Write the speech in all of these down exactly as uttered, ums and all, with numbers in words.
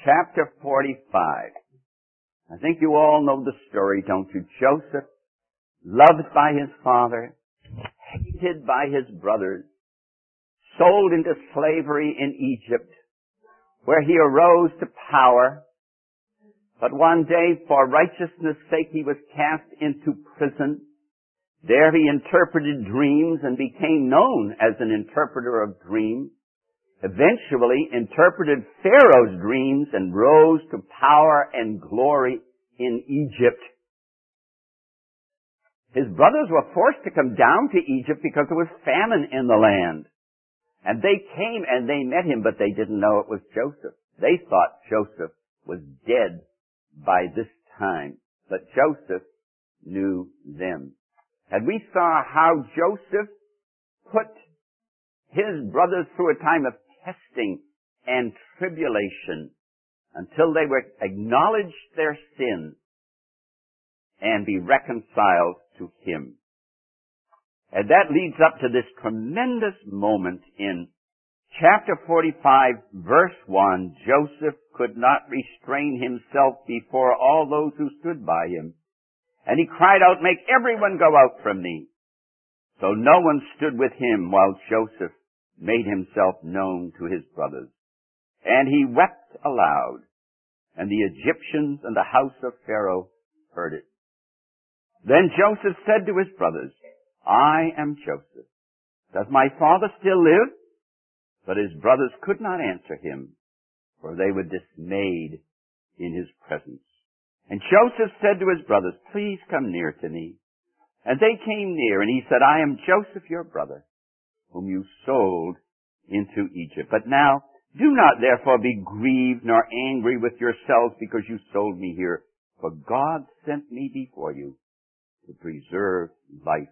chapter forty-five. I think you all know the story, don't you? Joseph, loved by his father, hated by his brothers, sold into slavery in Egypt, where he arose to power. But one day, for righteousness' sake, he was cast into prison. There he interpreted dreams and became known as an interpreter of dreams. Eventually interpreted Pharaoh's dreams and rose to power and glory in Egypt. His brothers were forced to come down to Egypt because there was famine in the land. And they came and they met him, but they didn't know it was Joseph. They thought Joseph was dead by this time. But Joseph knew them. And we saw how Joseph put his brothers through a time of testing and tribulation until they would acknowledge their sin and be reconciled to him. And that leads up to this tremendous moment in chapter forty-five, verse one. Joseph could not restrain himself before all those who stood by him. And he cried out, "Make everyone go out from me." So no one stood with him while Joseph made himself known to his brothers. And he wept aloud, and the Egyptians and the house of Pharaoh heard it. Then Joseph said to his brothers, "I am Joseph. Does my father still live?" But his brothers could not answer him, for they were dismayed in his presence. And Joseph said to his brothers, "Please come near to me." And they came near, and he said, "I am Joseph, your brother, whom you sold into Egypt. But now, do not therefore be grieved nor angry with yourselves because you sold me here, for God sent me before you to preserve life.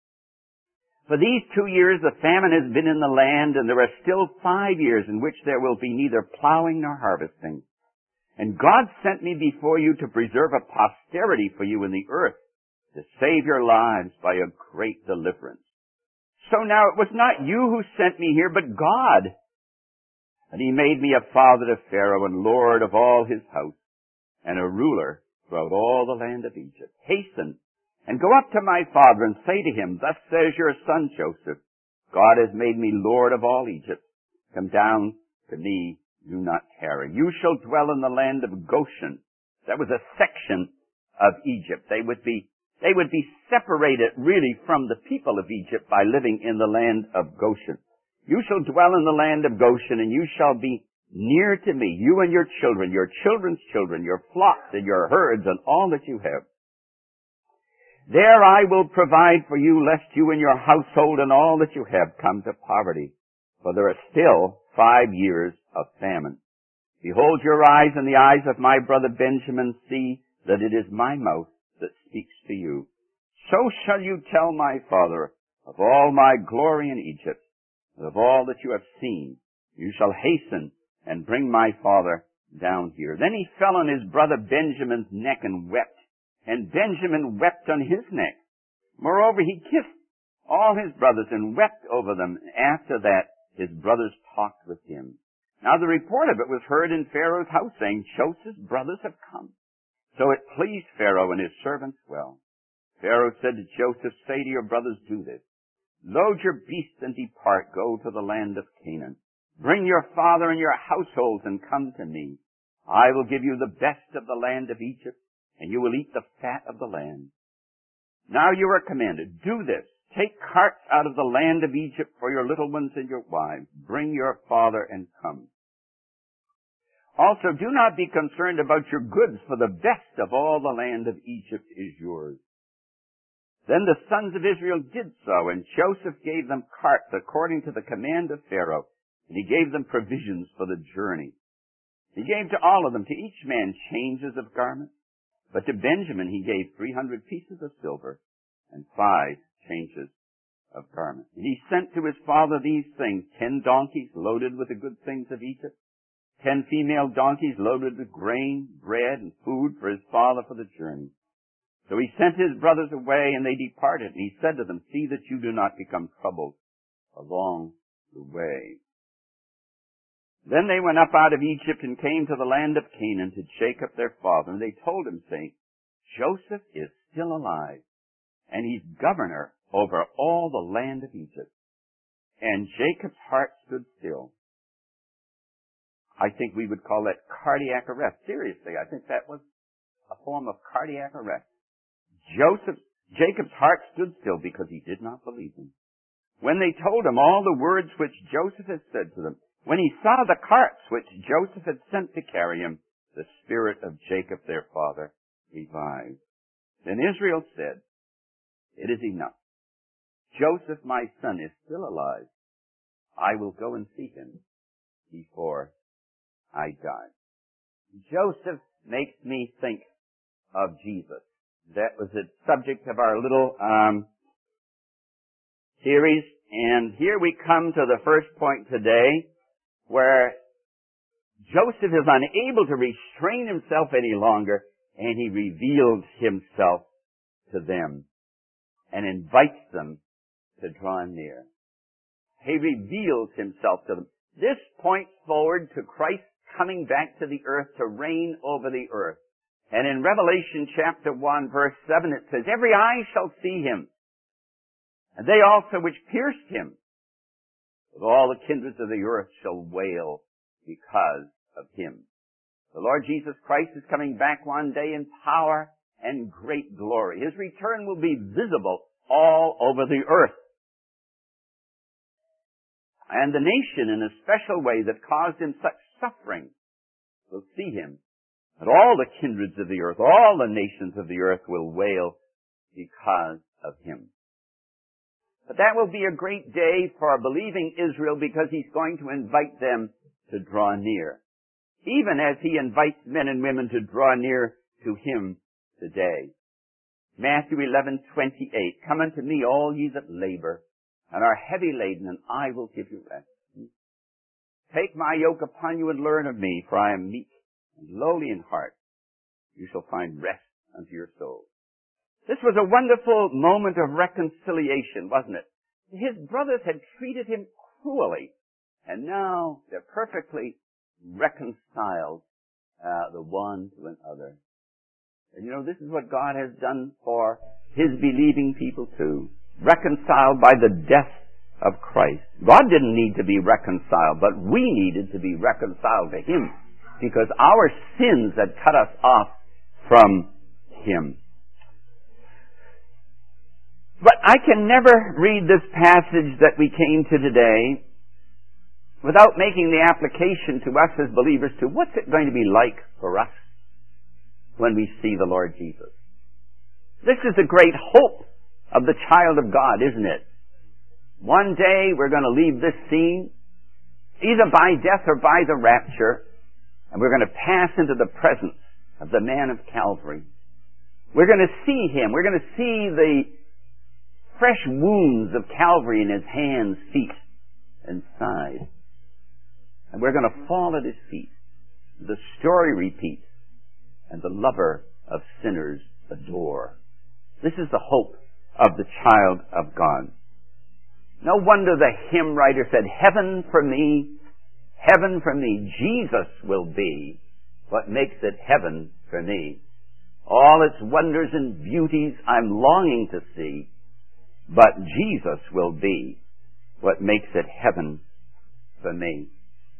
For these two years the famine has been in the land, and there are still five years in which there will be neither plowing nor harvesting. And God sent me before you to preserve a posterity for you in the earth, to save your lives by a great deliverance. So now it was not you who sent me here, but God. And he made me a father to Pharaoh and lord of all his house, and a ruler throughout all the land of Egypt. Hasten and go up to my father and say to him, 'Thus says your son Joseph, God has made me lord of all Egypt. Come down to me, do not tarry. You shall dwell in the land of Goshen.'" That was a section of Egypt. They would be They would be separated really from the people of Egypt by living in the land of Goshen. "You shall dwell in the land of Goshen, and you shall be near to me, you and your children, your children's children, your flocks and your herds, and all that you have. There I will provide for you, lest you and your household and all that you have come to poverty. For there are still five years of famine. Behold, your eyes and the eyes of my brother Benjamin see that it is my mouth that speaks to you. So shall you tell my father of all my glory in Egypt, and of all that you have seen. You shall hasten and bring my father down here." Then he fell on his brother Benjamin's neck and wept, and Benjamin wept on his neck. Moreover, he kissed all his brothers and wept over them. After that, his brothers talked with him. Now the report of it was heard in Pharaoh's house, saying, "Joseph's brothers have come." So it pleased Pharaoh and his servants well. Pharaoh said to Joseph, "Say to your brothers, do this. Load your beasts and depart, go to the land of Canaan. Bring your father and your households and come to me. I will give you the best of the land of Egypt, and you will eat the fat of the land. Now you are commanded, do this. Take carts out of the land of Egypt for your little ones and your wives. Bring your father and come. Also, do not be concerned about your goods, for the best of all the land of Egypt is yours." Then the sons of Israel did so, and Joseph gave them carts according to the command of Pharaoh, and he gave them provisions for the journey. He gave to all of them, to each man, changes of garments, but to Benjamin he gave three hundred pieces of silver and five changes of garments. And he sent to his father these things: ten donkeys loaded with the good things of Egypt, ten female donkeys loaded with grain, bread, and food for his father for the journey. So he sent his brothers away, and they departed. And he said to them, "See that you do not become troubled along the way." Then they went up out of Egypt and came to the land of Canaan to Jacob their father. And they told him, saying, Joseph is still alive, and he's governor over all the land of Egypt. And Jacob's heart stood still. I think we would call that cardiac arrest. Seriously, I think that was a form of cardiac arrest. Joseph, Jacob's heart stood still because he did not believe him. When they told him all the words which Joseph had said to them, when he saw the carts which Joseph had sent to carry him, the spirit of Jacob their father revived. Then Israel said, It is enough. Joseph my son is still alive. I will go and see him before I die. Joseph makes me think of Jesus. That was the subject of our little um, series. And here we come to the first point today, where Joseph is unable to restrain himself any longer, and he reveals himself to them and invites them to draw near. He reveals himself to them. This points forward to Christ coming back to the earth to reign over the earth. And in Revelation chapter one, verse seven, it says, Every eye shall see him, and they also which pierced him. But all the kindreds of the earth shall wail because of him. The Lord Jesus Christ is coming back one day in power and great glory. His return will be visible all over the earth. And the nation, in a special way that caused him such suffering, will see him. And all the kindreds of the earth, all the nations of the earth will wail because of him. But that will be a great day for believing Israel, because he's going to invite them to draw near, even as he invites men and women to draw near to him today. Matthew eleven twenty-eight, Come unto me, all ye that labor and are heavy laden, and I will give you rest. Take my yoke upon you and learn of me, for I am meek and lowly in heart. You shall find rest unto your souls. This was a wonderful moment of reconciliation, wasn't it? His brothers had treated him cruelly, and now they're perfectly reconciled, uh, the one to another. And you know, this is what God has done for his believing people too. Reconciled by the death of Christ. God didn't need to be reconciled, but we needed to be reconciled to him, because our sins had cut us off from him. But I can never read this passage that we came to today without making the application to us as believers to what's it going to be like for us when we see the Lord Jesus. This is the great hope of the child of God, isn't it? One day we're going to leave this scene, either by death or by the rapture, and we're going to pass into the presence of the man of Calvary. We're going to see him. We're going to see the fresh wounds of Calvary in his hands, feet, and side. And we're going to fall at his feet. The story repeats, and the lover of sinners adore. This is the hope of the child of God. No wonder the hymn writer said, Heaven for me, heaven for me, Jesus will be what makes it heaven for me. All its wonders and beauties I'm longing to see, but Jesus will be what makes it heaven for me.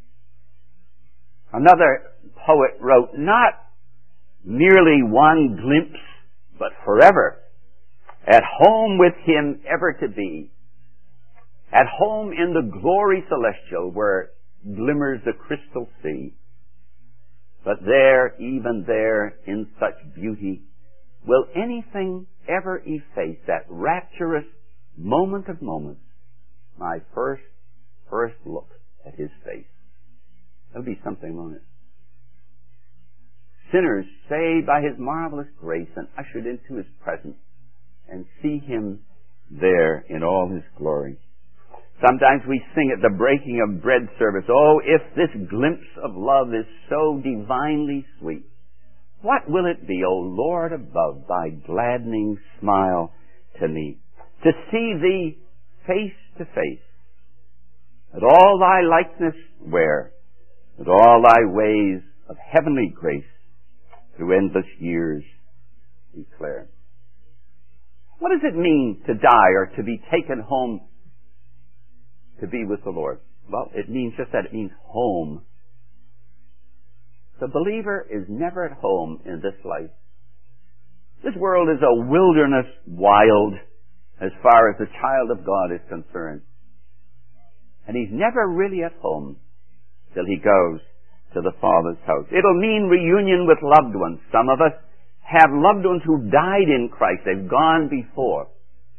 Another poet wrote, Not merely one glimpse, but forever, at home with him ever to be, at home in the glory celestial where glimmers the crystal sea. But there, even there, in such beauty, will anything ever efface that rapturous moment of moments, my first, first look at his face? That'll be something, won't it? Sinners saved by his marvelous grace and ushered into his presence, and see him there in all his glory. Sometimes we sing at the breaking of bread service, oh, if this glimpse of love is so divinely sweet, what will it be, O Lord above, thy gladdening smile to me, to see thee face to face, and all thy likeness wear, with all thy ways of heavenly grace through endless years declare. What does it mean to die or to be taken home to be with the Lord? Well, it means just that. It means home. The believer is never at home in this life. This world is a wilderness wild as far as the child of God is concerned. And he's never really at home till he goes to the Father's house. It'll mean reunion with loved ones. Some of us have loved ones who died in Christ. They've gone before.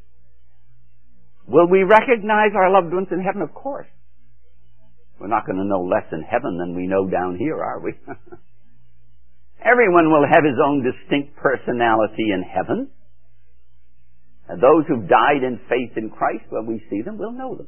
Will we recognize our loved ones in heaven? Of course. We're not going to know less in heaven than we know down here, are we? Everyone will have his own distinct personality in heaven. And those who've died in faith in Christ, when we see them, we'll know them.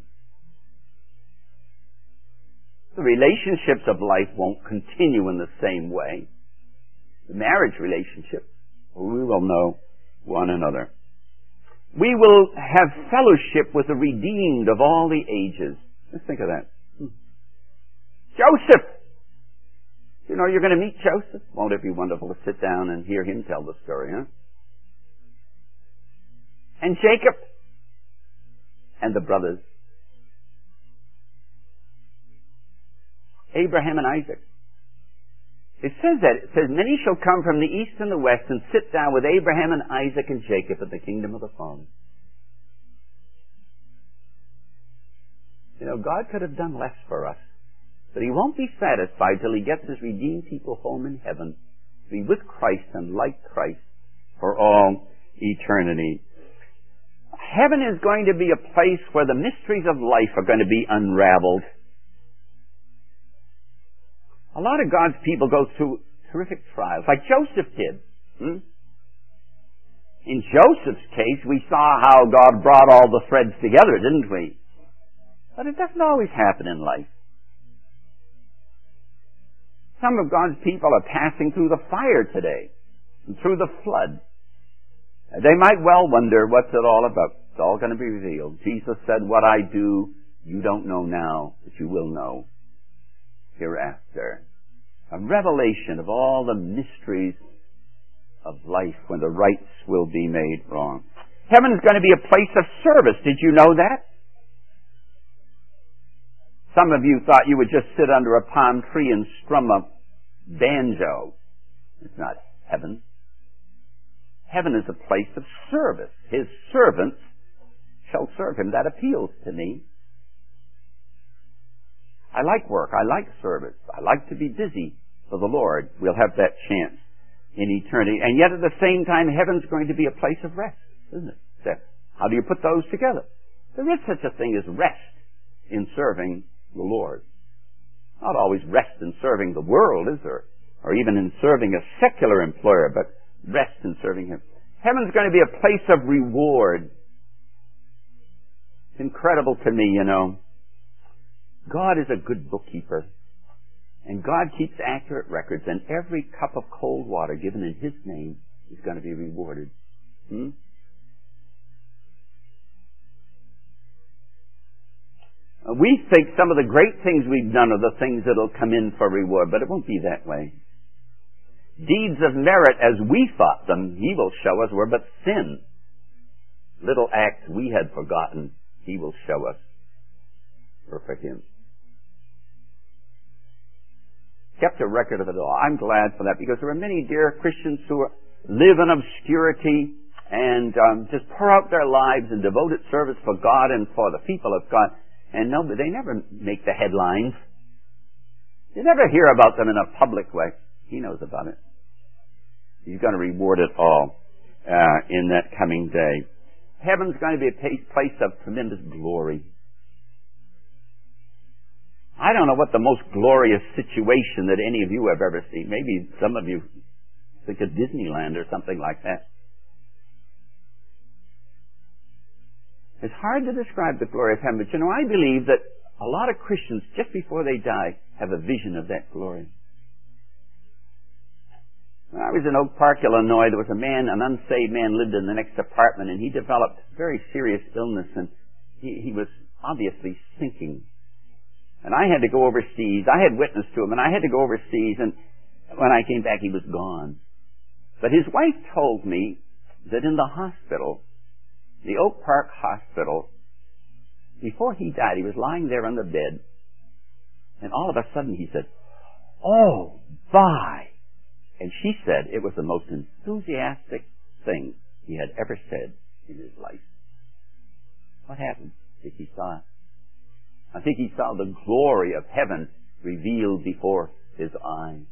The relationships of life won't continue in the same way. The marriage relationship, we will know one another. We will have fellowship with the redeemed of all the ages. Let's think of that. Hmm. Joseph! You know you're going to meet Joseph? Won't it be wonderful to sit down and hear him tell the story, huh? And Jacob and the brothers. Abraham and Isaac. It says that. It says, many shall come from the east and the west and sit down with Abraham and Isaac and Jacob in the kingdom of the Father. You know, God could have done less for us. But he won't be satisfied till he gets his redeemed people home in heaven to be with Christ and like Christ for all eternity. Heaven is going to be a place where the mysteries of life are going to be unraveled. A lot of God's people go through terrific trials, like Joseph did. Hmm? In Joseph's case, we saw how God brought all the threads together, didn't we? But it doesn't always happen in life. Some of God's people are passing through the fire today, and through the flood. They might well wonder, what's it all about? It's all going to be revealed. Jesus said, what I do, you don't know now, but you will know hereafter. A revelation of all the mysteries of life when the rights will be made wrong. Heaven is going to be a place of service. Did you know that? Some of you thought you would just sit under a palm tree and strum a banjo. It's not heaven. Heaven is a place of service. His servants shall serve him. That appeals to me. I like work. I like service. I like to be busy for the Lord. We'll have that chance in eternity. And yet at the same time, heaven's going to be a place of rest, isn't it? So how do you put those together? There is such a thing as rest in serving the Lord. Not always rest in serving the world, is there? Or even in serving a secular employer, but rest in serving Him. Heaven's going to be a place of reward. It's incredible to me, you know. God is a good bookkeeper. And God keeps accurate records, and every cup of cold water given in His name is going to be rewarded. Hmm? We think some of the great things we've done are the things that will come in for reward, but it won't be that way. Deeds of merit as we thought them, He will show us, were but sin. Little acts we had forgotten, He will show us were for Him. Kept a record of it all. I'm glad for that, because there are many dear Christians who are, live in obscurity and um, just pour out their lives in devoted service for God and for the people of God. And no, they never make the headlines. You never hear about them in a public way. He knows about it. He's going to reward it all uh, in that coming day. Heaven's going to be a place of tremendous glory. I don't know what the most glorious situation that any of you have ever seen. Maybe some of you think of Disneyland or something like that. It's hard to describe the glory of heaven, but you know, I believe that a lot of Christians, just before they die, have a vision of that glory. When I was in Oak Park, Illinois, there was a man, an unsaved man, lived in the next apartment, and he developed very serious illness, and he, he was obviously sinking. And I had to go overseas. I had witnessed to him, and I had to go overseas, and when I came back, he was gone. But his wife told me that in the hospital, the Oak Park Hospital, before he died, he was lying there on the bed, and all of a sudden he said, "Oh, bye." And she said it was the most enthusiastic thing he had ever said in his life. What happened? I think he saw it. I think he saw the glory of heaven revealed before his eyes.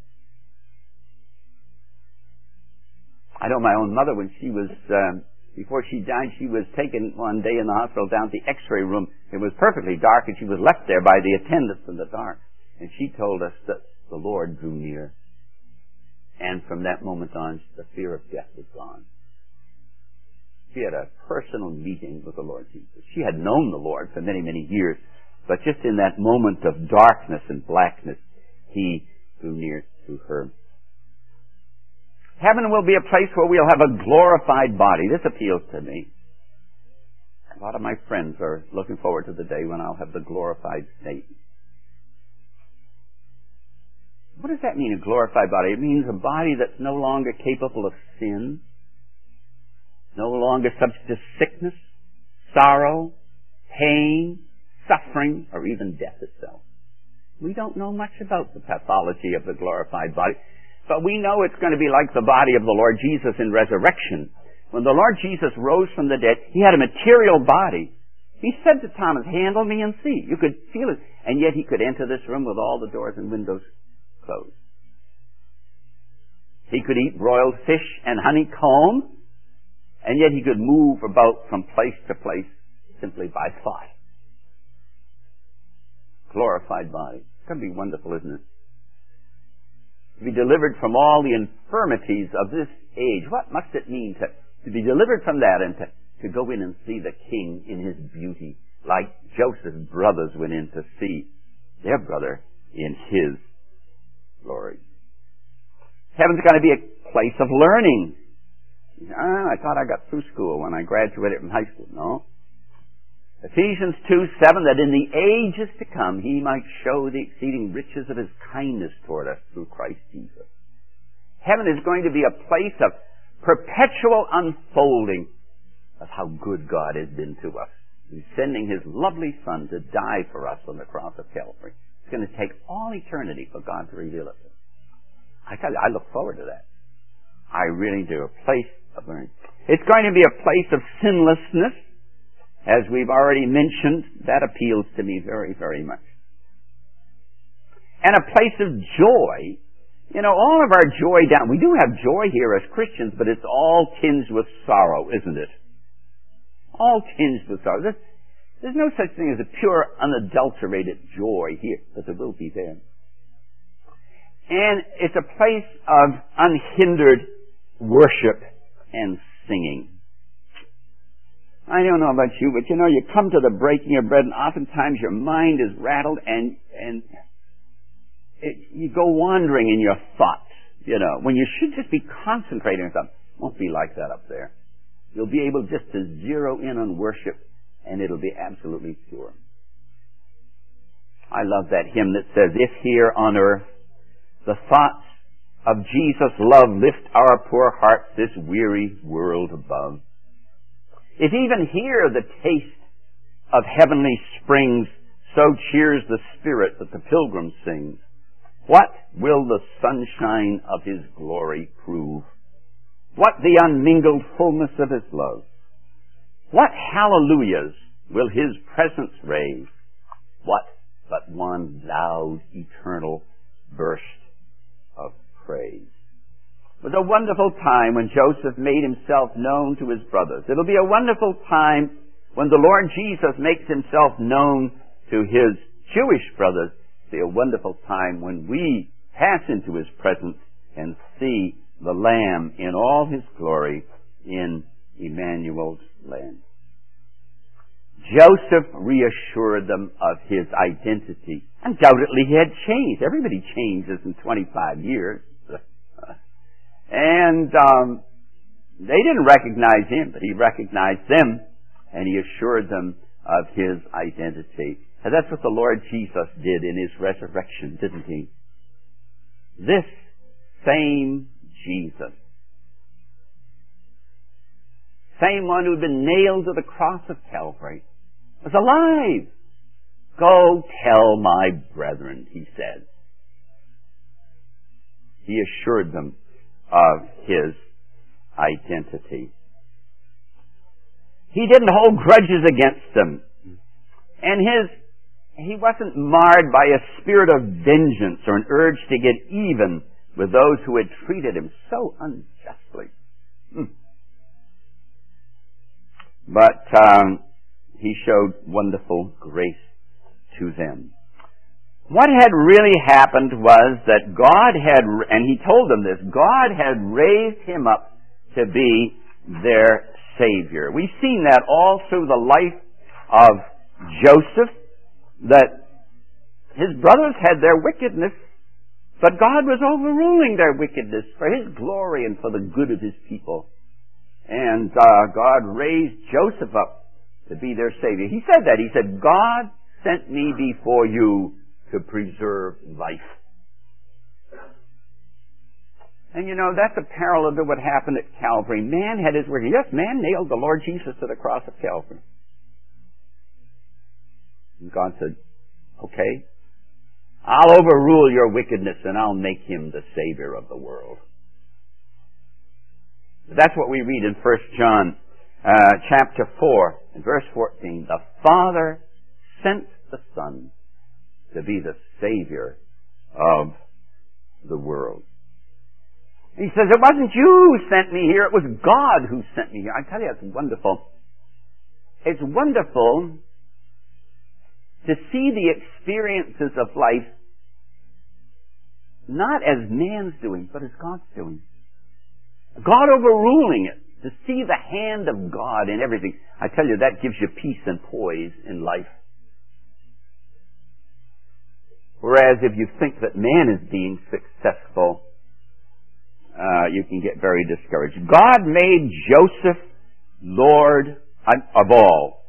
I know my own mother, when she was, um, before she died, she was taken one day in the hospital down to the x-ray room. It was perfectly dark, and she was left there by the attendants in the dark. And she told us that the Lord drew near. And from that moment on, the fear of death was gone. She had a personal meeting with the Lord Jesus. She had known the Lord for many, many years, but just in that moment of darkness and blackness, he drew near to her. Heaven will be a place where we'll have a glorified body. This appeals to me. A lot of my friends are looking forward to the day when I'll have the glorified state. What does that mean, a glorified body? It means a body that's no longer capable of sin, no longer subject to sickness, sorrow, pain, suffering, or even death itself. We don't know much about the pathology of the glorified body, but we know it's going to be like the body of the Lord Jesus in resurrection. When the Lord Jesus rose from the dead, he had a material body. He said to Thomas, "Handle me and see." You could feel it. And yet he could enter this room with all the doors and windows closed. He could eat broiled fish and honeycomb, and yet he could move about from place to place simply by thought. Glorified body. It's going to be wonderful, isn't it? To be delivered from all the infirmities of this age. What must it mean to, to be delivered from that and to, to go in and see the King in his beauty, like Joseph's brothers went in to see their brother in his glory. Heaven's going to be a place of learning. Ah, I thought I got through school when I graduated from high school. No. Ephesians two seven, that in the ages to come he might show the exceeding riches of his kindness toward us through Christ Jesus. Heaven is going to be a place of perpetual unfolding of how good God has been to us. He's sending his lovely Son to die for us on the cross of Calvary. It's going to take all eternity for God to reveal it. I tell you, I look forward to that. I really do. A place of learning. It's going to be a place of sinlessness. As we've already mentioned, that appeals to me very, very much. And a place of joy. You know, all of our joy down, we do have joy here as Christians, but it's all tinged with sorrow, isn't it? All tinged with sorrow. There's, there's no such thing as a pure, unadulterated joy here, but there will be there. And it's a place of unhindered worship and singing. I don't know about you, but you know, you come to the breaking of bread and oftentimes your mind is rattled and, and it, you go wandering in your thoughts, you know, when you should just be concentrating on something. It won't be like that up there. You'll be able just to zero in on worship and it'll be absolutely pure. I love that hymn that says, "If here on earth the thoughts of Jesus' love lift our poor hearts this weary world above. If even here the taste of heavenly springs so cheers the spirit that the pilgrim sings, what will the sunshine of his glory prove? What the unmingled fullness of his love? What hallelujahs will his presence raise? What but one loud eternal burst of praise?" It was a wonderful time when Joseph made himself known to his brothers. It'll be a wonderful time when the Lord Jesus makes himself known to his Jewish brothers. It'll be a wonderful time when we pass into his presence and see the Lamb in all his glory in Emmanuel's land. Joseph reassured them of his identity. Undoubtedly he had changed. Everybody changes in twenty-five years. And um, they didn't recognize him, but he recognized them, and he assured them of his identity. And that's what the Lord Jesus did in His resurrection, didn't He? This same Jesus, same one who'd been nailed to the cross of Calvary, was alive. Go tell my brethren, He said. He assured them of His identity. He didn't hold grudges against them. And his, he wasn't marred by a spirit of vengeance or an urge to get even with those who had treated Him so unjustly. Hmm. But um, He showed wonderful grace to them. What had really happened was that God had, and He told them this, God had raised Him up to be their Savior. We've seen that all through the life of Joseph, that his brothers had their wickedness, but God was overruling their wickedness for His glory and for the good of His people. And uh, God raised Joseph up to be their Savior. He said that. He said, God sent me before you to preserve life. And you know, that's a parallel to what happened at Calvary. Man had his work. Yes, man nailed the Lord Jesus to the cross of Calvary. And God said, okay, I'll overrule your wickedness and I'll make Him the Savior of the world. That's what we read in First John uh, chapter four and verse fourteen. The Father sent the Son to be the Savior of the world. And He says, it wasn't you who sent me here, it was God who sent me here. I tell you, it's wonderful. It's wonderful to see the experiences of life not as man's doing, but as God's doing. God overruling it. To see the hand of God in everything. I tell you, that gives you peace and poise in life. Whereas if you think that man is being successful, uh, you can get very discouraged. God made Joseph Lord of all.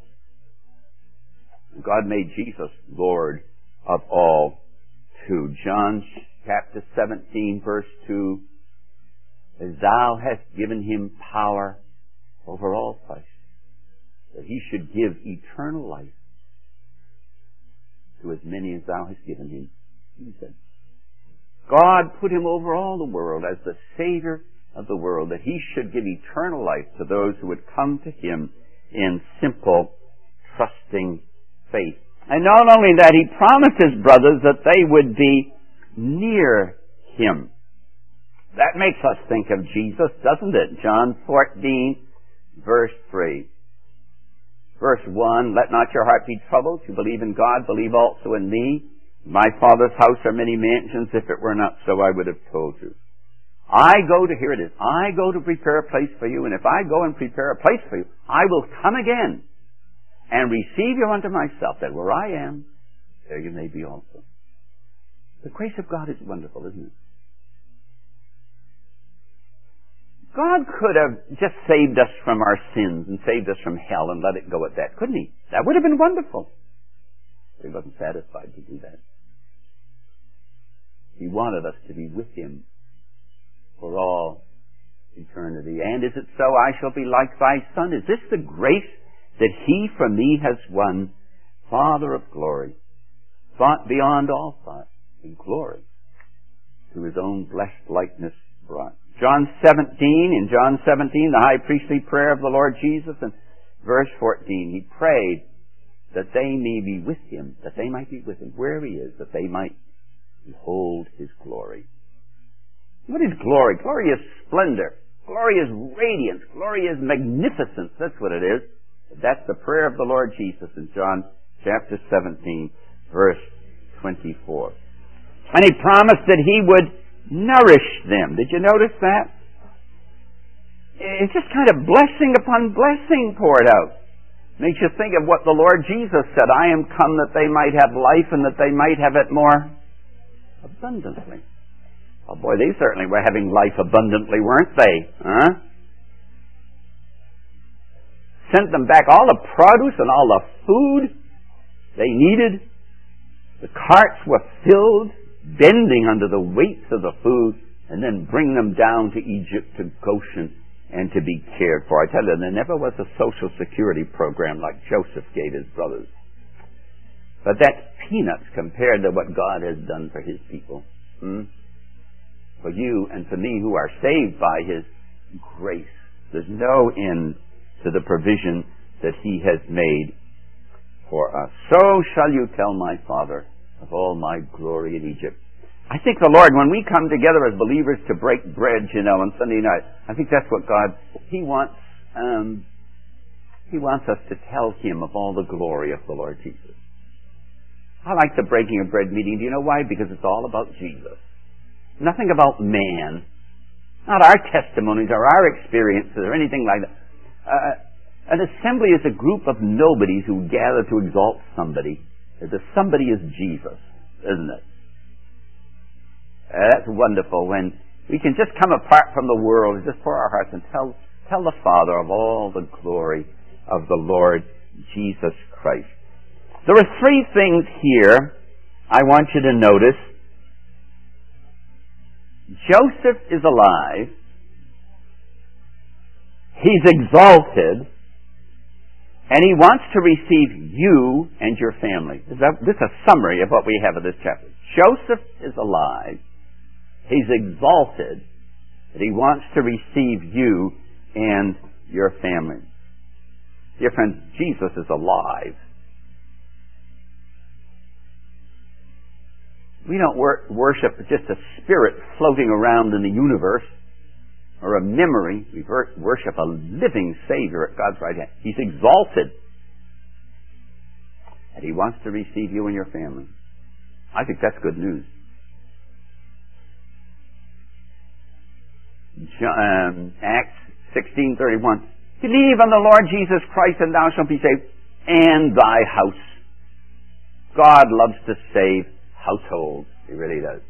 God made Jesus Lord of all too. John chapter seventeen verse two, as thou hast given Him power over all flesh, that He should give eternal life to as many as thou hast given Him. He said, God put Him over all the world as the Savior of the world, that He should give eternal life to those who would come to Him in simple, trusting faith. And not only that, He promised His brothers that they would be near Him. That makes us think of Jesus, doesn't it? John fourteen, verse three. Verse one, let not your heart be troubled. You believe in God, believe also in me. In my Father's house are many mansions. If it were not so, I would have told you. I go to, here it is, I go to prepare a place for you, and if I go and prepare a place for you, I will come again and receive you unto myself, that where I am, there you may be also. The grace of God is wonderful, isn't it? God could have just saved us from our sins and saved us from hell and let it go at that, couldn't He? That would have been wonderful. But He wasn't satisfied to do that. He wanted us to be with Him for all eternity. And is it so? I shall be like thy Son. Is this the grace that He for me has won? Father of glory, thought beyond all thought, in glory, to His own blessed likeness brought. John seventeen, in John seventeen, the high priestly prayer of the Lord Jesus, and verse fourteen, He prayed that they may be with Him, that they might be with Him where He is, that they might behold His glory. What is glory? Glory is splendor. Glory is radiance. Glory is magnificence. That's what it is. That's the prayer of the Lord Jesus in John chapter seventeen, verse twenty-four. And He promised that He would nourish them. Did you notice that? It's just kind of blessing upon blessing poured out. Makes you think of what the Lord Jesus said, I am come that they might have life and that they might have it more abundantly. Oh boy, they certainly were having life abundantly, weren't they? Huh? Sent them back all the produce and all the food. they needed. The carts were filled, bending under the weights of the food, and then bring them down to Egypt, to Goshen, and to be cared for. I tell you, there never was a social security program like Joseph gave his brothers. But that's peanuts compared to what God has done for his people. Hmm? For you and for me who are saved by his grace. There's no end to the provision that he has made for us. So shall you tell my Father of all my glory in Egypt. I think the Lord, when we come together as believers to break bread, you know, on Sunday night, I think that's what God, He wants, um, He wants us to tell Him of all the glory of the Lord Jesus. I like the breaking of bread meeting. Do you know why? Because it's all about Jesus. Nothing about man. Not our testimonies or our experiences or anything like that. Uh, an assembly is a group of nobodies who gather to exalt somebody. The somebody is Jesus, isn't it? Uh, that's wonderful when we can just come apart from the world, just pour our hearts and tell, tell the Father of all the glory of the Lord Jesus Christ. There are three things here I want you to notice. Joseph is alive. He's exalted. And he wants to receive you and your family. This is a summary of what we have in this chapter. Joseph is alive. He's exalted. And he wants to receive you and your family. Dear friends, Jesus is alive. We don't wor- worship just a spirit floating around in the universe or a memory. We wor- worship a living Savior at God's right hand. He's exalted. And he wants to receive you and your family. I think that's good news. Um, Acts sixteen thirty-one. Believe on the Lord Jesus Christ and thou shalt be saved, and thy house. God loves to save households. He really does.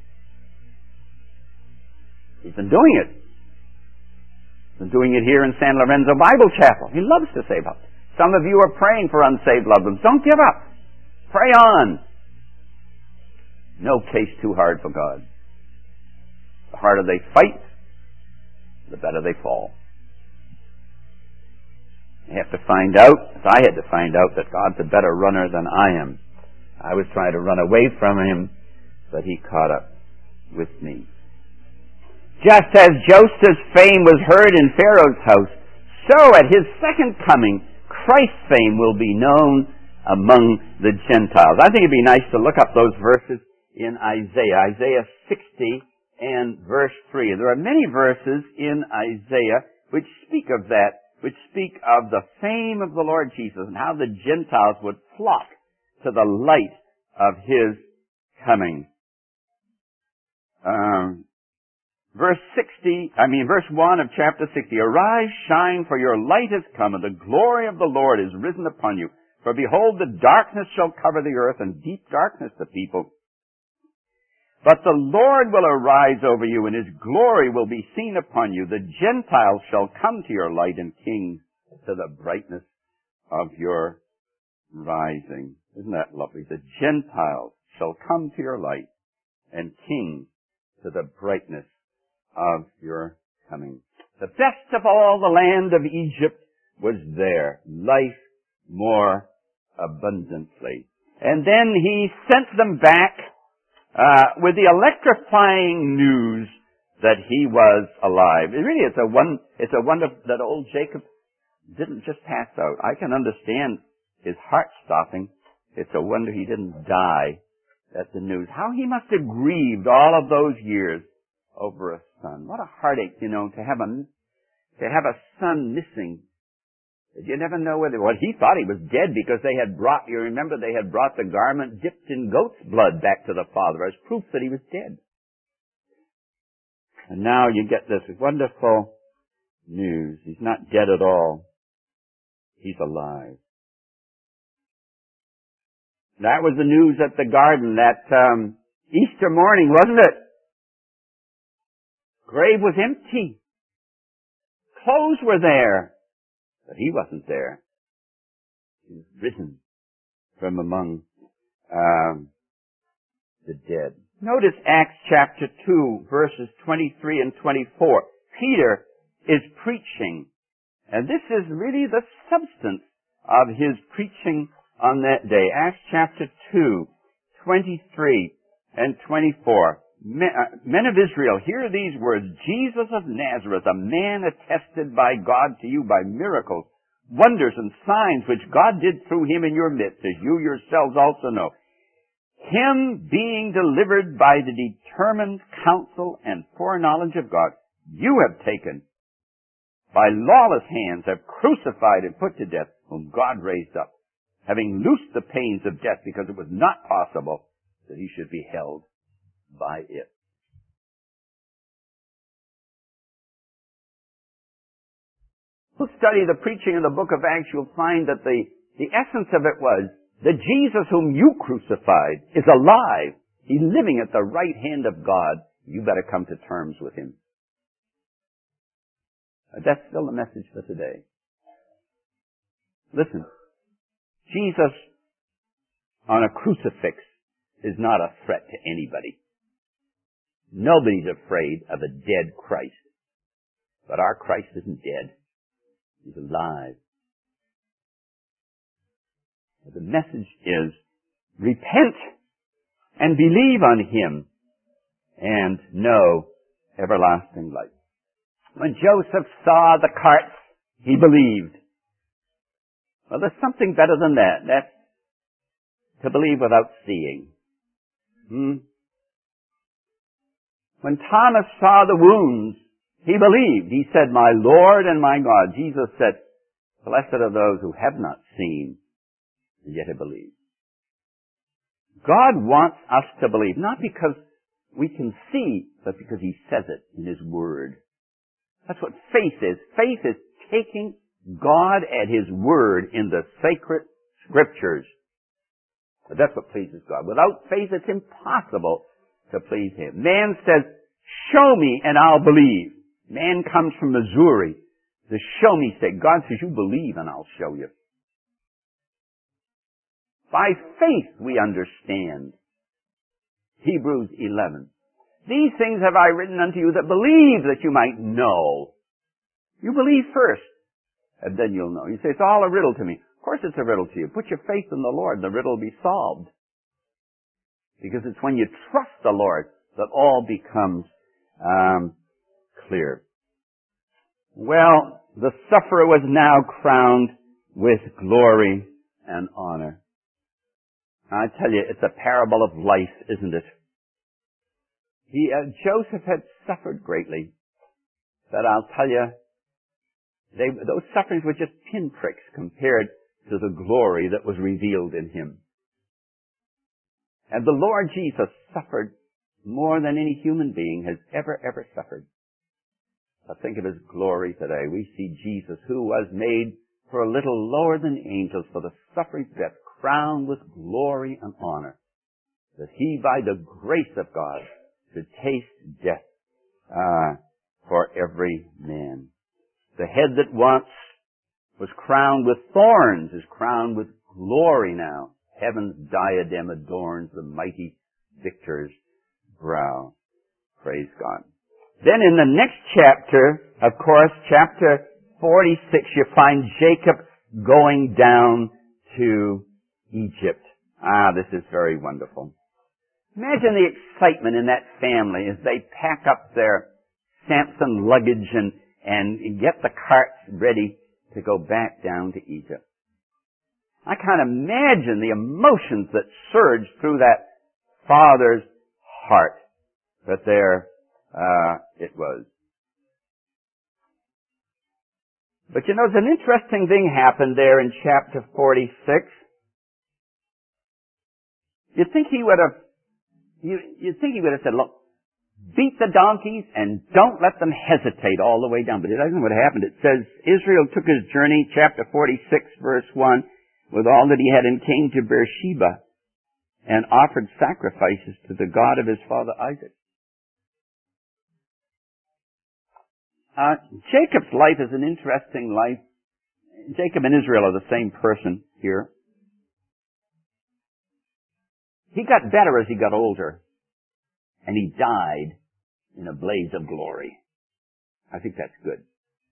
He's been doing it. He's been doing it here in San Lorenzo Bible Chapel. He loves to save households. Some of you are praying for unsaved loved ones. Don't give up. Pray on. No case too hard for God. The harder they fight, the better they fall. You have to find out, as I had to find out, that God's a better runner than I am. I was trying to run away from him, but he caught up with me. Just as Joseph's fame was heard in Pharaoh's house, so at his second coming, Christ's fame will be known among the Gentiles. I think it'd be nice to look up those verses in Isaiah, Isaiah sixty and verse three. There are many verses in Isaiah which speak of that, which speak of the fame of the Lord Jesus and how the Gentiles would flock to the light of his coming. Um, verse sixty, I mean verse one of chapter sixty. Arise, shine, for your light has come, and the glory of the Lord is risen upon you. For behold, the darkness shall cover the earth, and deep darkness the people. But the Lord will arise over you, and his glory will be seen upon you. The Gentiles shall come to your light, and kings to the brightness of your rising. Isn't that lovely? The Gentiles shall come to your light, and kings to the brightness of your coming. The best of all the land of Egypt was there. Life more abundantly. And then he sent them back uh, with the electrifying news that he was alive. It really is a one. It's a wonder that old Jacob didn't just pass out. I can understand his heart stopping. It's a wonder he didn't die at the news. How he must have grieved all of those years over a son. What a heartache, you know, to have a to have a son missing. You never know whether, well, he thought he was dead because they had brought, you remember they had brought the garment dipped in goat's blood back to the father as proof that he was dead. And now you get this wonderful news. He's not dead at all. He's alive. That was the news at the garden that um, Easter morning, wasn't it? Grave was empty. Clothes were there. But he wasn't there. He was risen from among um, the dead. Notice Acts chapter two, verses twenty-three and twenty-four. Peter is preaching, and this is really the substance of his preaching on that day. Acts chapter two, twenty-three and twenty-four. Men, uh, men of Israel, hear these words. Jesus of Nazareth, a man attested by God to you by miracles, wonders and signs which God did through him in your midst, as you yourselves also know. Him being delivered by the determined counsel and foreknowledge of God, you have taken, by lawless hands have crucified and put to death, whom God raised up, having loosed the pains of death, because it was not possible that he should be held by it. We'll study the preaching in the book of Acts. You'll find that the, the essence of it was that Jesus whom you crucified is alive. He's living at the right hand of God. You better come to terms with him. That's still the message for today. Listen, Jesus on a crucifix is not a threat to anybody. Nobody's afraid of a dead Christ. But our Christ isn't dead. He's alive. The message is, repent and believe on him and know everlasting life. When Joseph saw the carts, he believed. Well, there's something better than that. That's to believe without seeing. Hmm? When Thomas saw the wounds, he believed. He said, my Lord and my God. Jesus said, blessed are those who have not seen and yet have believed. God wants us to believe, not because we can see, but because he says it in his word. That's what faith is. Faith is taking God at his word in the sacred scriptures. But that's what pleases God. Without faith, it's impossible to please him. Man says, show me and I'll believe. Man comes from Missouri. The show me state. God says, you believe and I'll show you. By faith we understand. Hebrews eleven. These things have I written unto you that believe that you might know. You believe first, and then you'll know. You say, it's all a riddle to me. Of course it's a riddle to you. Put your faith in the Lord, and the riddle will be solved. Because it's when you trust the Lord that all becomes um, clear. Well, the sufferer was now crowned with glory and honor. I tell you, it's a parable of life, isn't it? He, uh, Joseph had suffered greatly, but I'll tell you, they, those sufferings were just pinpricks compared to the glory that was revealed in him. And the Lord Jesus suffered more than any human being has ever, ever suffered. But think of his glory today. We see Jesus, who was made for a little lower than angels for the suffering of death, crowned with glory and honor, that he, by the grace of God, should taste death uh, for every man. The head that once was crowned with thorns is crowned with glory now. Heaven's diadem adorns the mighty victor's brow. Praise God. Then in the next chapter, of course, chapter forty-six, you find Jacob going down to Egypt. Ah, this is very wonderful. Imagine the excitement in that family as they pack up their Samson luggage and, and get the carts ready to go back down to Egypt. I can't imagine the emotions that surged through that father's heart. But there uh, it was. But you know, there's an interesting thing happened there in chapter forty-six. You'd think he would have, you, you'd think he would have said, look, beat the donkeys and don't let them hesitate all the way down. But it isn't what happened. It says, Israel took his journey, chapter forty-six, verse one, with all that he had, and came to Beersheba and offered sacrifices to the God of his father Isaac. Uh, Jacob's life is an interesting life. Jacob and Israel are the same person here. He got better as he got older, and he died in a blaze of glory. I think that's good.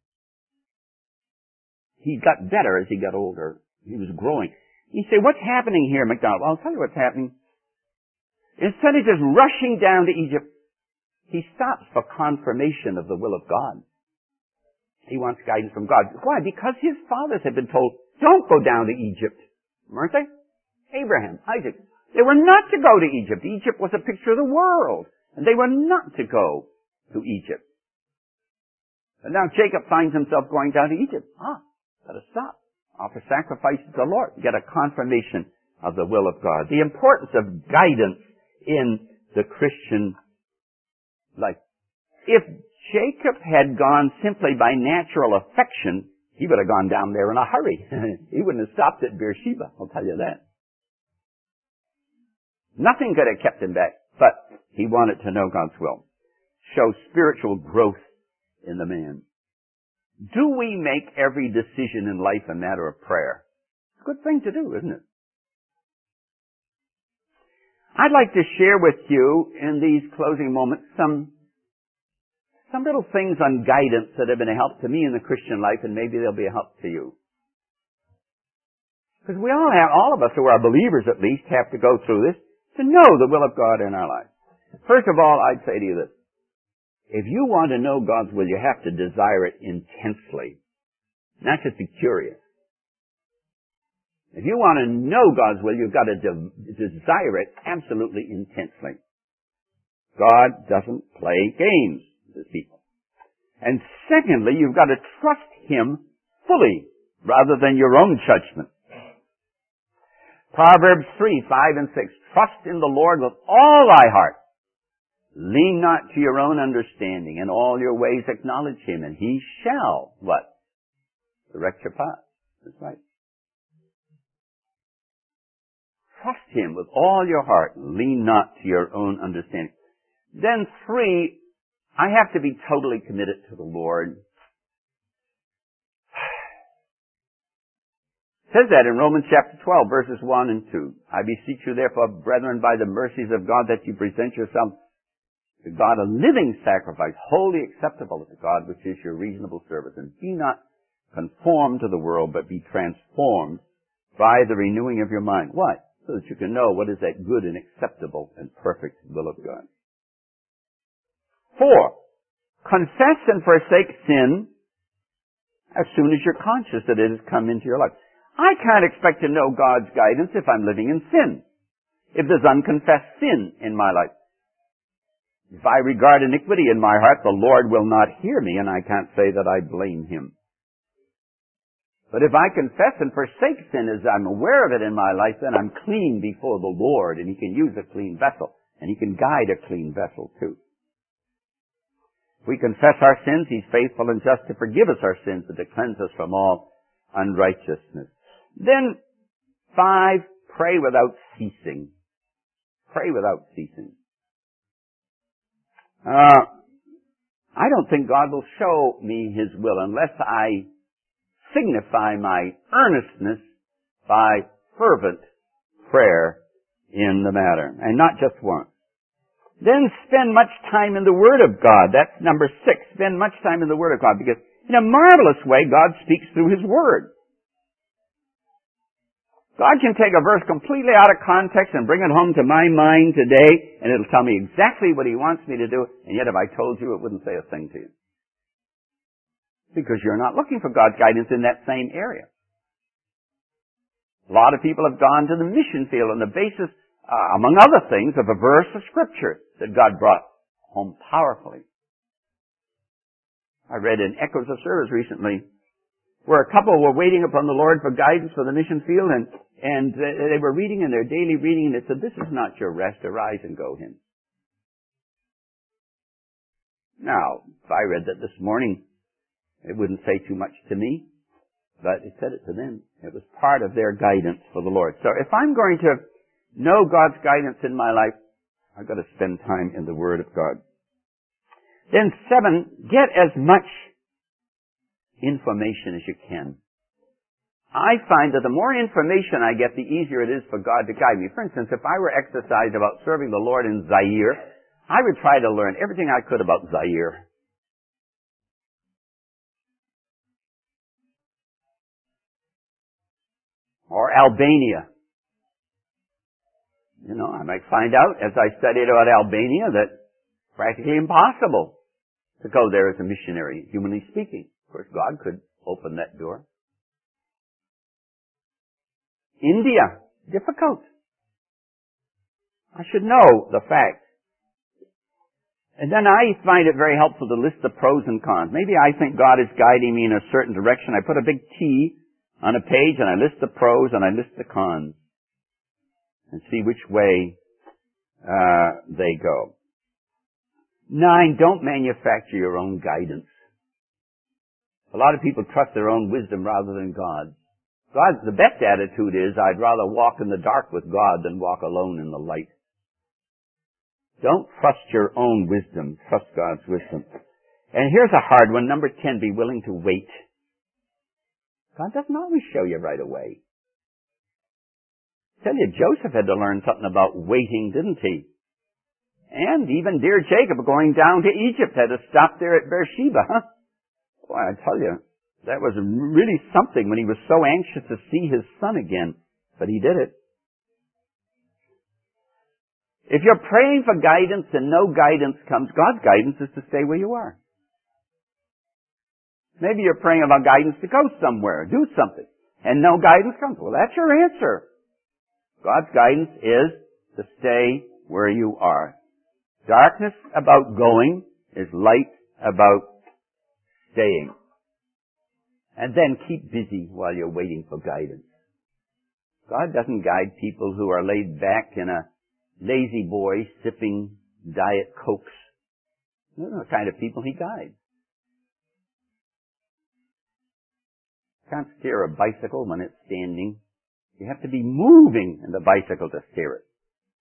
He got better as he got older. He was growing. You say, what's happening here, MacDonald? Well, I'll tell you what's happening. Instead of just rushing down to Egypt, he stops for confirmation of the will of God. He wants guidance from God. Why? Because his fathers had been told, don't go down to Egypt. Weren't they? Abraham, Isaac. They were not to go to Egypt. Egypt was a picture of the world. And they were not to go to Egypt. And now Jacob finds himself going down to Egypt. Ah, gotta stop. Offer sacrifice to the Lord. Get a confirmation of the will of God. The importance of guidance in the Christian life. If Jacob had gone simply by natural affection, he would have gone down there in a hurry. He wouldn't have stopped at Beersheba, I'll tell you that. Nothing could have kept him back, but he wanted to know God's will. Show spiritual growth in the man. Do we make every decision in life a matter of prayer? It's a good thing to do, isn't it? I'd like to share with you in these closing moments some some little things on guidance that have been a help to me in the Christian life, and maybe they'll be a help to you. Because we all have, all of us who are believers at least, have to go through this to know the will of God in our life. First of all, I'd say to you this. If you want to know God's will, you have to desire it intensely, not just be curious. If you want to know God's will, you've got to de- desire it absolutely intensely. God doesn't play games with his people. And secondly, you've got to trust him fully rather than your own judgment. Proverbs three, five and six. Trust in the Lord with all thy heart. Lean not to your own understanding. In all your ways acknowledge him, and he shall, what? Direct your path. That's right. Trust him with all your heart. Lean not to your own understanding. Then three, I have to be totally committed to the Lord. It says that in Romans chapter twelve, verses one and two. I beseech you therefore, brethren, by the mercies of God, that you present yourselves to God a living sacrifice, wholly acceptable to God, which is your reasonable service. And be not conformed to the world, but be transformed by the renewing of your mind. Why? So that you can know what is that good and acceptable and perfect will of God. Four, confess and forsake sin as soon as you're conscious that it has come into your life. I can't expect to know God's guidance if I'm living in sin, if there's unconfessed sin in my life. If I regard iniquity in my heart, the Lord will not hear me, and I can't say that I blame him. But if I confess and forsake sin as I'm aware of it in my life, then I'm clean before the Lord, and he can use a clean vessel, and he can guide a clean vessel too. If we confess our sins, he's faithful and just to forgive us our sins and to cleanse us from all unrighteousness. Then, five, pray without ceasing. Pray without ceasing. Uh, I don't think God will show me his will unless I signify my earnestness by fervent prayer in the matter, and not just once. Then spend much time in the Word of God. That's number six. Spend much time in the Word of God, because in a marvelous way, God speaks through his Word. God can take a verse completely out of context and bring it home to my mind today, and it'll tell me exactly what he wants me to do, and yet if I told you, it wouldn't say a thing to you. Because you're not looking for God's guidance in that same area. A lot of people have gone to the mission field on the basis, uh, among other things, of a verse of Scripture that God brought home powerfully. I read in Echoes of Service recently where a couple were waiting upon the Lord for guidance for the mission field, and, and uh, they were reading in their daily reading, and it said, "This is not your rest, arise and go hence." Now, if I read that this morning, it wouldn't say too much to me, but it said it to them. It was part of their guidance for the Lord. So if I'm going to know God's guidance in my life, I've got to spend time in the Word of God. Then seven, get as much information as you can. I find that the more information I get, the easier it is for God to guide me. For instance, if I were exercised about serving the Lord in Zaire, I would try to learn everything I could about Zaire. Or Albania. You know, I might find out as I studied about Albania that it's practically impossible to go there as a missionary, humanly speaking. Of course, God could open that door. India, difficult. I should know the facts. And then I find it very helpful to list the pros and cons. Maybe I think God is guiding me in a certain direction. I put a big T on a page and I list the pros and I list the cons. And see which way uh, they go. Nine, don't manufacture your own guidance. A lot of people trust their own wisdom rather than God's. God, the best attitude is, I'd rather walk in the dark with God than walk alone in the light. Don't trust your own wisdom. Trust God's wisdom. And here's a hard one. Number ten, be willing to wait. God doesn't always show you right away. I tell you, Joseph had to learn something about waiting, didn't he? And even dear Jacob going down to Egypt had to stop there at Beersheba, huh? Boy, I tell you, that was really something when he was so anxious to see his son again. But he did it. If you're praying for guidance and no guidance comes, God's guidance is to stay where you are. Maybe you're praying about guidance to go somewhere, do something, and no guidance comes. Well, that's your answer. God's guidance is to stay where you are. Darkness about going is light about staying. And then keep busy while you're waiting for guidance. God doesn't guide people who are laid back in a lazy boy sipping Diet Cokes. Those are the kind of people He guides. You can't steer a bicycle when it's standing. You have to be moving in the bicycle to steer it.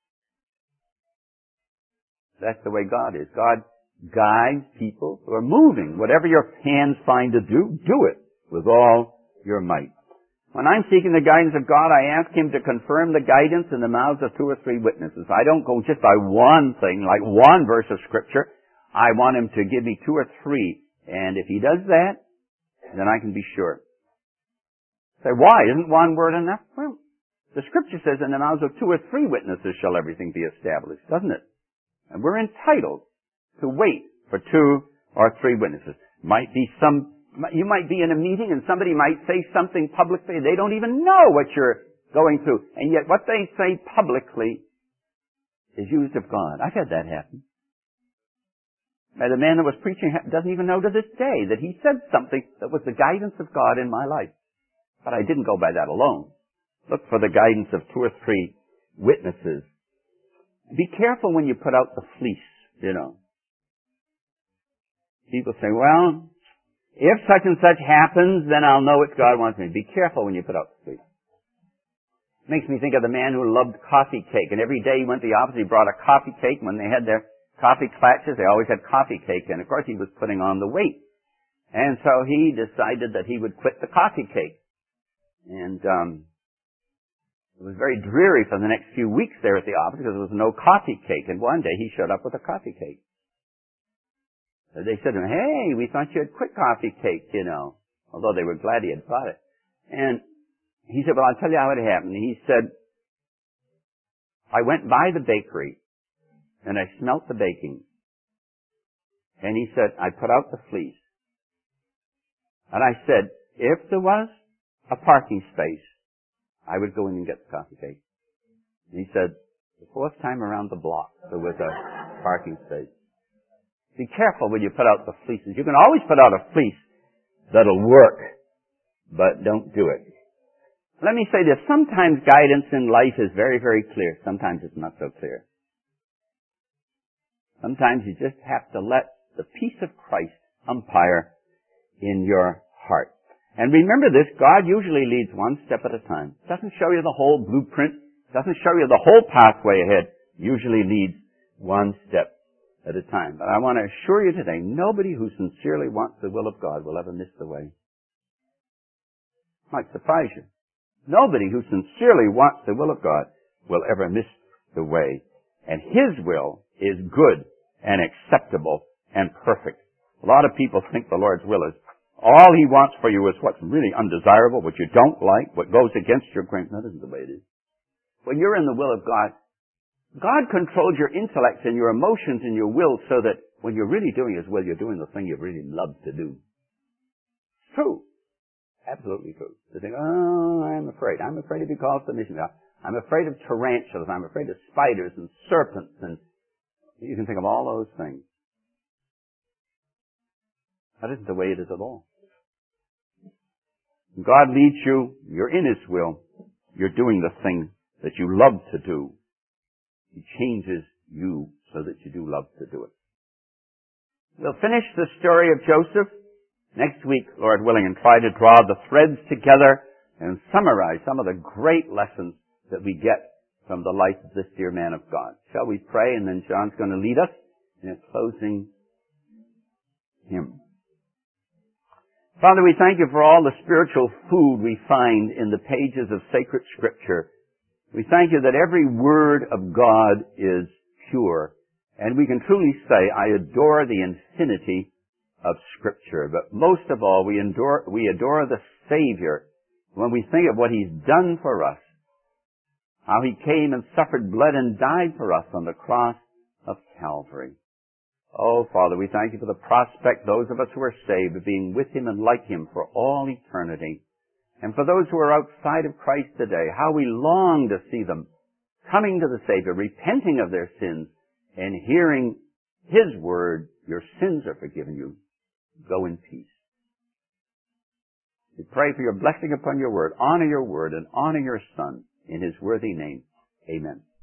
That's the way God is. God guides people who are moving. Whatever your hands find to do, do it with all your might. When I'm seeking the guidance of God, I ask Him to confirm the guidance in the mouths of two or three witnesses. I don't go just by one thing, like one verse of Scripture. I want Him to give me two or three. And if He does that, then I can be sure. Say, why? Isn't one word enough? Well, the Scripture says in the mouths of two or three witnesses shall everything be established, doesn't it? And we're entitled to wait for two or three witnesses. Might be some, you might be in a meeting and somebody might say something publicly. They don't even know what you're going through. And yet what they say publicly is used of God. I've had that happen. And the man that was preaching doesn't even know to this day that he said something that was the guidance of God in my life. But I didn't go by that alone. Look for the guidance of two or three witnesses. Be careful when you put out the fleece, you know. People say, well, if such and such happens, then I'll know what God wants me. Be careful when you put out the fleece. It makes me think of the man who loved coffee cake. And every day he went to the office, he brought a coffee cake. When they had their coffee clatches, they always had coffee cake. And of course he was putting on the weight. And so he decided that he would quit the coffee cake. And um it was very dreary for the next few weeks there at the office because there was no coffee cake. And one day he showed up with a coffee cake. So they said to him, hey, we thought you had quit coffee cake, you know. Although they were glad he had bought it. And he said, well, I'll tell you how it happened. He said, I went by the bakery and I smelt the baking. And he said, I put out the fleece. And I said, if there was a parking space, I would go in and get the coffee cake. And he said, the fourth time around the block, there was a parking space. Be careful when you put out the fleeces. You can always put out a fleece that'll work, but don't do it. Let me say this. Sometimes guidance in life is very, very clear. Sometimes it's not so clear. Sometimes you just have to let the peace of Christ umpire in your heart. And remember this, God usually leads one step at a time. Doesn't show you the whole blueprint. Doesn't show you the whole pathway ahead. Usually leads one step at a time. But I want to assure you today, nobody who sincerely wants the will of God will ever miss the way. Might surprise you. Nobody who sincerely wants the will of God will ever miss the way. And His will is good and acceptable and perfect. A lot of people think the Lord's will is all He wants for you is what's really undesirable, what you don't like, what goes against your grain. That isn't the way it is. When you're in the will of God, God controls your intellect and your emotions and your will so that when you're really doing His will, you're doing the thing you really love to do. It's true. Absolutely true. They think, oh, I'm afraid. I'm afraid to be called to the mission. I'm afraid of tarantulas. I'm afraid of spiders and serpents. And you can think of all those things. That isn't the way it is at all. When God leads you, you're in His will. You're doing the thing that you love to do. He changes you so that you do love to do it. We'll finish the story of Joseph next week, Lord willing, and try to draw the threads together and summarize some of the great lessons that we get from the life of this dear man of God. Shall we pray? And then John's going to lead us in a closing hymn. Father, we thank You for all the spiritual food we find in the pages of sacred Scripture. We thank You that every word of God is pure. And we can truly say, I adore the infinity of Scripture. But most of all, we adore, we adore the Savior when we think of what He's done for us. How He came and suffered blood and died for us on the cross of Calvary. Oh, Father, we thank You for the prospect, those of us who are saved, of being with Him and like Him for all eternity. And for those who are outside of Christ today, how we long to see them coming to the Savior, repenting of their sins, and hearing His word, your sins are forgiven you. Go in peace. We pray for Your blessing upon Your word. Honor Your word and honor Your Son in His worthy name. Amen.